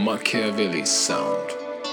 Machiavelli sound.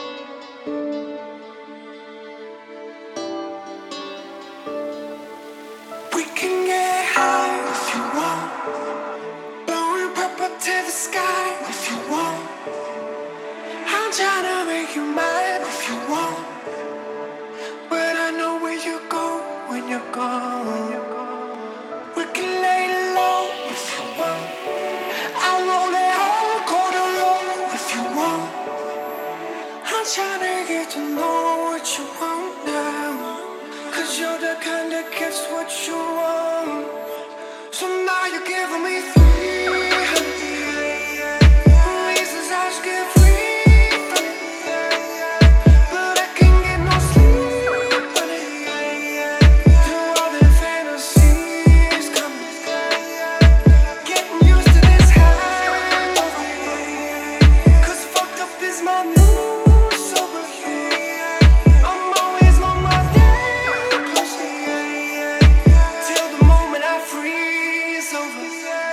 We can get high if you want, blowing purple to the sky if you want. I'm trying to make you mine if you want, but I know where you go when you're gone. We can lay low if you want, I'll roll it hard, quarter low if you want. I'm trying to get to know what you want now, 'cause you're the kind that gets what you want. So now you're giving me 300 reasons I should get free from it, but I can't get no sleep on it. Through all the fantasies coming, getting used to this hangover, 'cause fucked up is my new sober. I'm always on my day closer, till the moment I freeze over.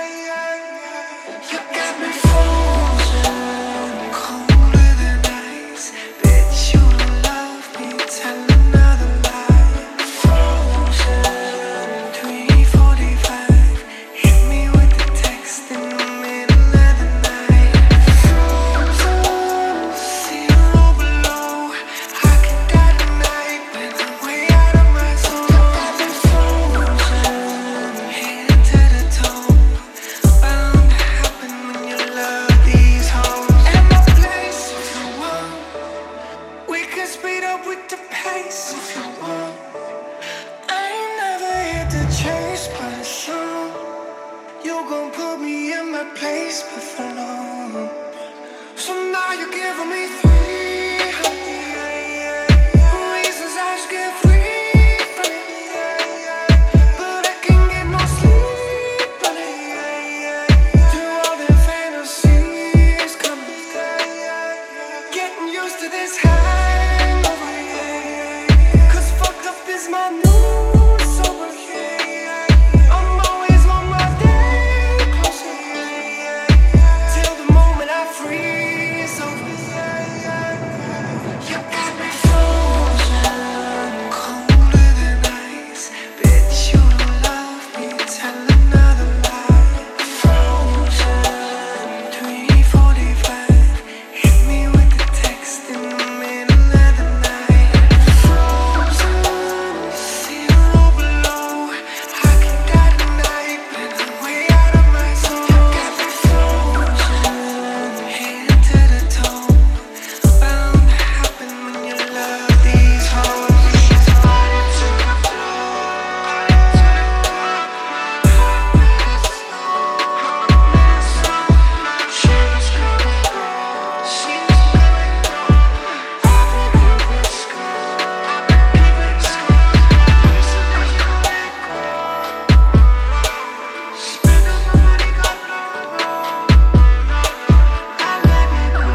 You got me frozen, colder than ice. Bitch, you don't love me, tell another lie. Frozen, 3:45. Hit me with the text in the middle of the night. Frozen, zero below. I could die tonight when I'm way out of my zone. I've been frozen, head to the toe. Bound to happen when you love these hoes. At my place if you want, we can speed up with the pace if you want. I ain't never hit the chase, but it's on. You gon' put me in my place, but for long. So now you're giving me 300 reasons I should get free from it, but I can't get no sleep on it. Through all the fantasies coming, getting used to this hangover, 'cause fucked up is my new sober. I'm always on my day closer, till the moment I freeze over. You got me frozen, colder than ice. Bitch, you don't love me, tell another lie. Frozen, 3:45. Hit me with the text in the middle of the night. Frozen, zero below. I could die tonight when I'm way out of my zone. You got me frozen, head to the toe. Bound to happen when you love these hoes. Body to the floor, she's coming on, she's coming on. I've been keeping score, I've been keeping score. Recently coming on, spend the money, got no, I let it go.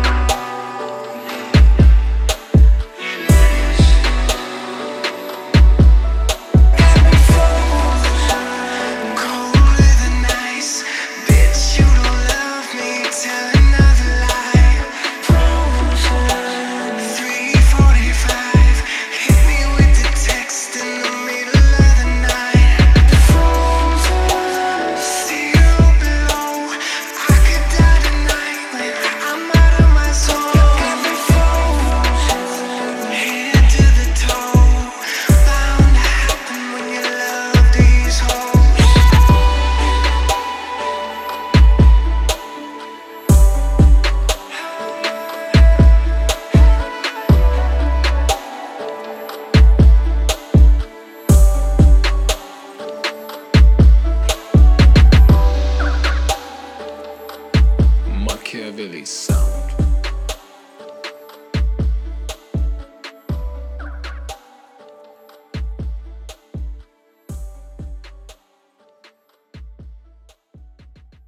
Got me frozen, colder than ice. Bitch, you don't love me, tell another lie. Frozen, 3:45. Hit me with the text in the middle of the night. Frozen, zero below. I could die tonight when I'm out of my zone. Got me frozen, head to the toe. Bound to happen when you love these hoes. Machiavelli sound.